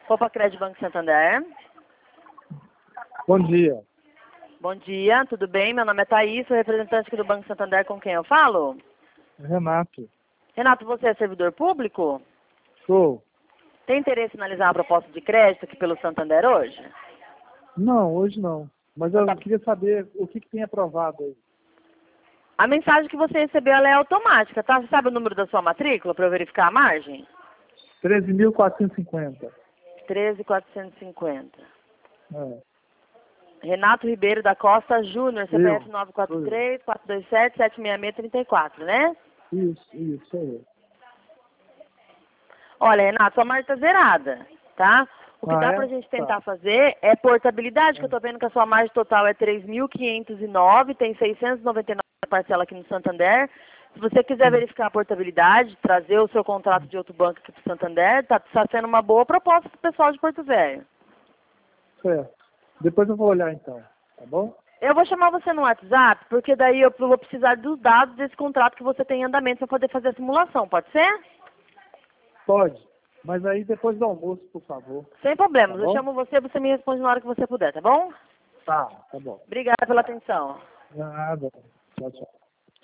Copa Crédito Banco Santander. Bom dia. Bom dia, tudo bem? Meu nome é Thaís, sou representante aqui do Banco Santander, com quem eu falo? Renato. Renato, você é servidor público? Sou. Tem interesse em analisar uma proposta de crédito aqui pelo Santander hoje? Não, hoje não. Mas Então eu tá. queria saber o que tem aprovado aí. A mensagem que você recebeu ela é automática, tá? Você sabe o número da sua matrícula para eu verificar a margem? 13.450. 13.450. É. Renato Ribeiro da Costa Júnior, CPF Eu. 943-427-766-34, né? Isso aí. Olha, Renato, sua margem está zerada, tá? O que dá pra É? gente Tá. tentar fazer é portabilidade, que eu tô vendo que a sua margem total é 3.509, tem 699 parcela aqui no Santander. Se você quiser verificar a portabilidade, trazer o seu contrato de outro banco aqui pro Santander, tá sendo uma boa proposta pro pessoal de Porto Velho. Certo. Depois eu vou olhar então, tá bom? Eu vou chamar você no WhatsApp, porque daí eu vou precisar dos dados desse contrato que você tem em andamento para poder fazer a simulação, pode ser? Pode. Mas aí depois do almoço, por favor. Sem Tá problemas, eu bom? chamo você me responde na hora que você puder, tá bom? Tá bom. Obrigada pela atenção. Nada. Tchau, tchau.